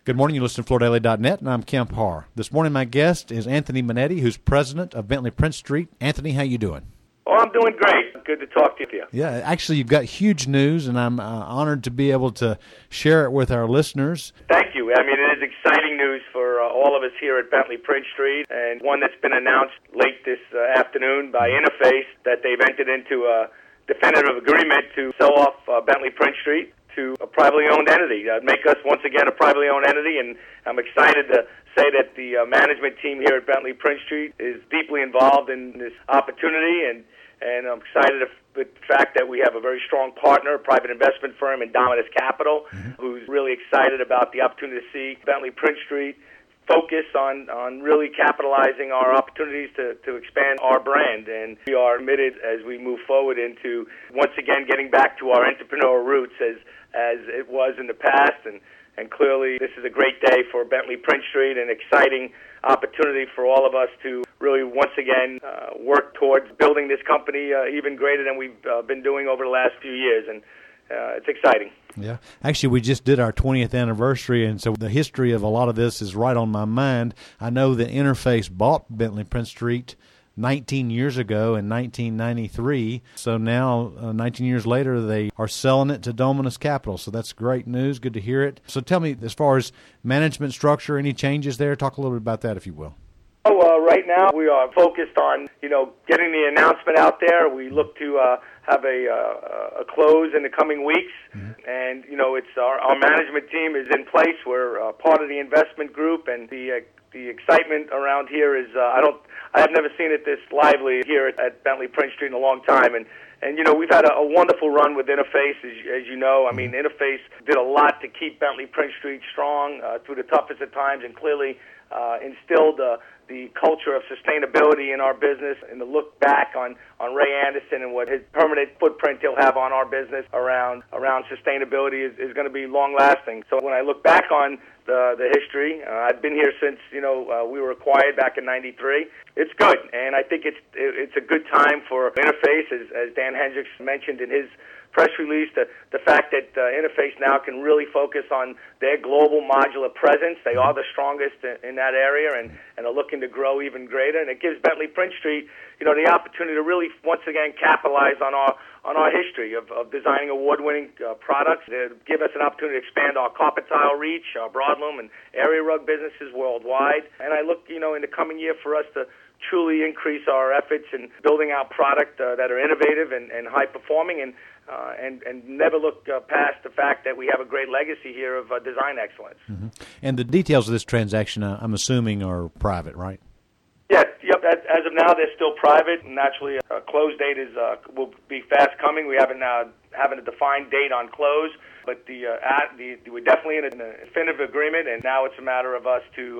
Good morning. You listen to FloorDaily.net, and I'm Kemp Harr. This morning, my guest is Anthony Minetti, who's president of Bentley Prince Street. Anthony, how you doing? Oh, I'm doing great. Good to talk to you. Yeah, actually, you've got huge news, and I'm honored to be able to share it with our listeners. Thank you. I mean, it is exciting news for all of us here at Bentley Prince Street, and one that's been announced late this afternoon by Interface that they've entered into a definitive agreement to sell off Bentley Prince Street to a privately owned entity, make us once again a privately owned entity, and I'm excited to say that the management team here at Bentley Prince Street is deeply involved in this opportunity, and I'm excited with the fact that we have a very strong partner, a private investment firm in Dominus Capital, who's really excited about the opportunity to see Bentley Prince Street focus on really capitalizing our opportunities to expand our brand. And we are committed as we move forward into, once again, getting back to our entrepreneurial roots as it was in the past. And clearly, this is a great day for Bentley Prince Street, an exciting opportunity for all of us to really, once again, work towards building this company even greater than we've been doing over the last few years. And it's exciting. Yeah. Actually, we just did our 20th anniversary, and so the history of a lot of this is right on my mind. I know that Interface bought Bentley Prince Street 19 years ago in 1993. So now, 19 years later, they are selling it to Dominus Capital. So that's great news. Good to hear it. So tell me, as far as management structure, any changes there? Talk a little bit about that, if you will. Right now, we are focused on, getting the announcement out there. We look to have a close in the coming weeks. And, it's our management team is in place. We're part of the investment group, and the excitement around here is, I have never seen it this lively here at Bentley Prince Street in a long time. And we've had a wonderful run with Interface, as you know. I mean, Interface did a lot to keep Bentley Prince Street strong through the toughest of times, and clearly instilled the culture of sustainability in our business, and to look back on Ray Anderson and what his permanent footprint he'll have on our business around sustainability is going to be long-lasting. So when I look back on the history, I've been here since, we were acquired back in 93. It's good, and I think it's a good time for Interface, as Dan Hendricks mentioned in his press release, the fact that Interface now can really focus on their global modular presence. They are the strongest in that area, and are looking to grow even greater. And it gives Bentley Prince Street, the opportunity to really once again capitalize on our history of designing award-winning products. They give us an opportunity to expand our carpet tile reach, our broadloom and area rug businesses worldwide. And I look, in the coming year for us to truly increase our efforts in building out product that are innovative and high-performing, and never look past the fact that we have a great legacy here of design excellence. And the details of this transaction, I'm assuming, are private, right? Yes. Yep. As of now, they're still private. Naturally, a close date will be fast coming. We haven't a defined date on close, but we're definitely in a definitive agreement, and now it's a matter of us to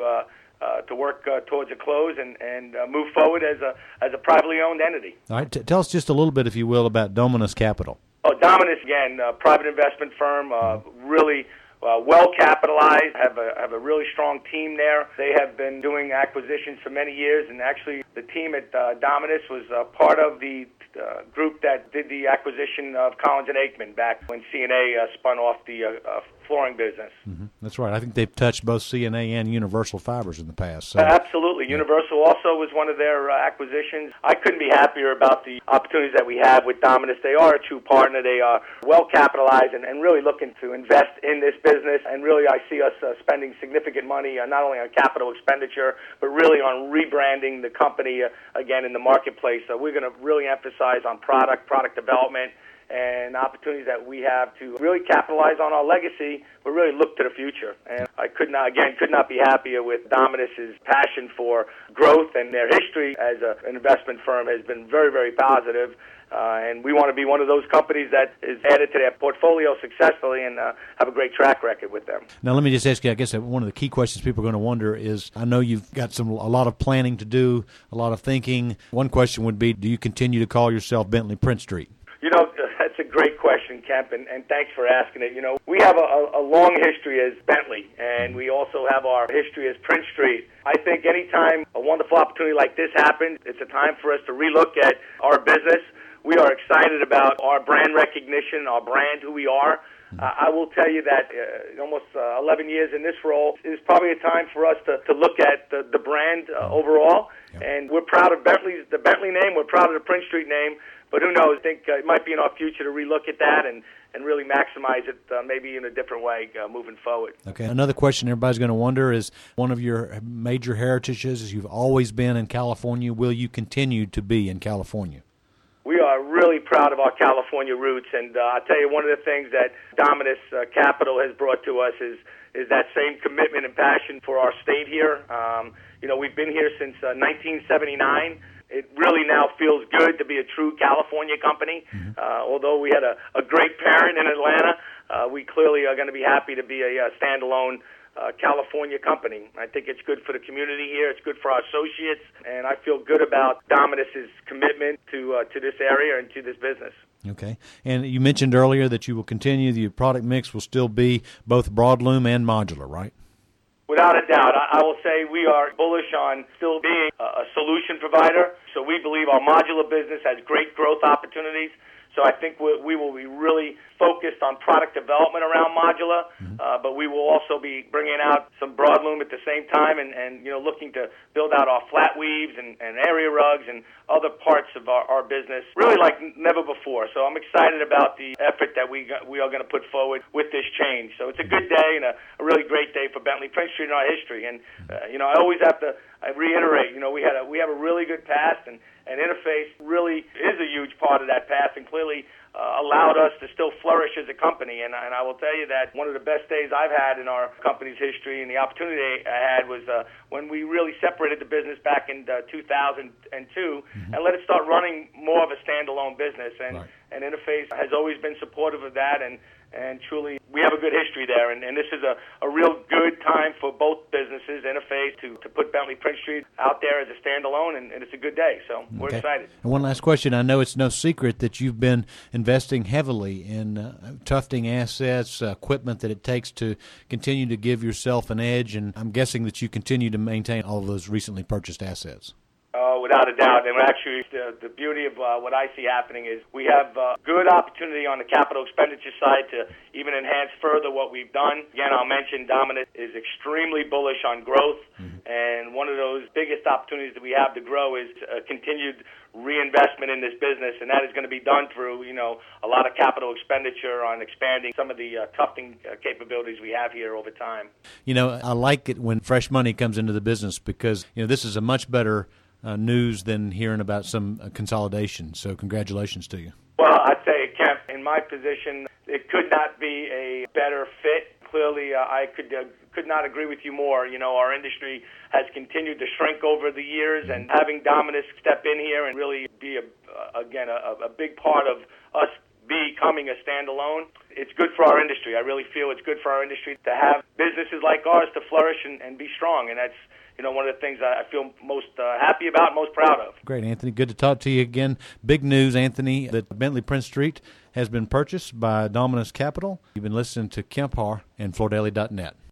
work towards a close and move forward as a privately owned entity. All right. Tell us just a little bit, if you will, about Dominus Capital. Dominus, again, private investment firm, really well capitalized, have a really strong team there. They have been doing acquisitions for many years, and actually the team at Dominus was part of the group that did the acquisition of Collins and Aikman back when CNA spun off the flooring business. That's right. I think they've touched both CNA and Universal Fibers in the past. So. Absolutely. Yeah. Universal also was one of their acquisitions. I couldn't be happier about the opportunities that we have with Dominus. They are a true partner. They are well capitalized and really looking to invest in this business. And really, I see us spending significant money not only on capital expenditure, but really on rebranding the company again in the marketplace. So we're going to really emphasize on product development, and opportunities that we have to really capitalize on our legacy, but really look to the future. And I could not be happier with Dominus's passion for growth, and their history as an investment firm has been very, very positive. And we want to be one of those companies that is added to their portfolio successfully and have a great track record with them. Now, let me just ask you, I guess one of the key questions people are going to wonder is, I know you've got a lot of planning to do, a lot of thinking. One question would be, do you continue to call yourself Bentley Prince Street? That's a great question, Kemp, and thanks for asking it. We have a long history as Bentley, and we also have our history as Prince Street. I think anytime a wonderful opportunity like this happens, it's a time for us to relook at our business. We are excited about our brand recognition, our brand, who we are. I will tell you that almost 11 years in this role is probably a time for us to look at the brand overall. Yep. And we're proud of the Bentley name. We're proud of the Prince Street name. But who knows? I think it might be in our future to relook at that and really maximize it maybe in a different way moving forward. Okay. Another question everybody's going to wonder is, one of your major heritages is you've always been in California. Will you continue to be in California? We are really proud of our California roots, and I'll tell you, one of the things that Dominus Capital has brought to us is that same commitment and passion for our state here. We've been here since 1979. It really now feels good to be a true California company. Although we had a great parent in Atlanta, we clearly are going to be happy to be a standalone California company. I think it's good for the community here. It's good for our associates, and I feel good about Dominus's commitment to this area and to this business. Okay. And you mentioned earlier that you will continue, the product mix will still be both broadloom and modular, right? Without a doubt. I will say we are bullish on still being a solution provider. So we believe our modular business has great growth opportunities. So I think we will be really focused on product development around modular, but we will also be bringing out some broadloom at the same time and looking to build out our flat weaves and area rugs and other parts of our business really like never before. So I'm excited about the effort that we are going to put forward with this change. So it's a good day and a really great day for Bentley Prince Street in our history. And I always have to reiterate, we have a really good past, and Interface really is a huge part of that past and clearly allowed us to still flourish as a company. And I will tell you that one of the best days I've had in our company's history and the opportunity I had was when we really separated the business back in 2002 and let it start running more of a standalone business. And Interface has always been supportive of that, and truly we have a good history there. And this is a real good time for both businesses, Interface, to put Bentley Prince Street out there as a standalone, and it's a good day. So we're excited. And one last question. I know it's no secret that you've been investing heavily in tufting assets, equipment that it takes to continue to give yourself an edge, and I'm guessing that you continue to maintain all of those recently purchased assets. Without a doubt. And actually, the beauty of what I see happening is we have good opportunity on the capital expenditure side to even enhance further what we've done. Again, I'll mention Dominus is extremely bullish on growth, and one of those biggest opportunities that we have to grow is continued reinvestment in this business, and that is going to be done through, a lot of capital expenditure on expanding some of the tufting capabilities we have here over time. I like it when fresh money comes into the business because, this is a much better news than hearing about some consolidation. So congratulations to you. Well, I'd say, Kemp, in my position, it could not be a better fit. Clearly, I could not agree with you more. Our industry has continued to shrink over the years, and having Dominus step in here and really be, a big part of us becoming a standalone, it's good for our industry. I really feel it's good for our industry to have businesses like ours to flourish and be strong, and that's one of the things I feel most happy about, most proud of. Great, Anthony. Good to talk to you again. Big news, Anthony, that Bentley Prince Street has been purchased by Dominus Capital. You've been listening to Kemp Harr and FloorDaily.net.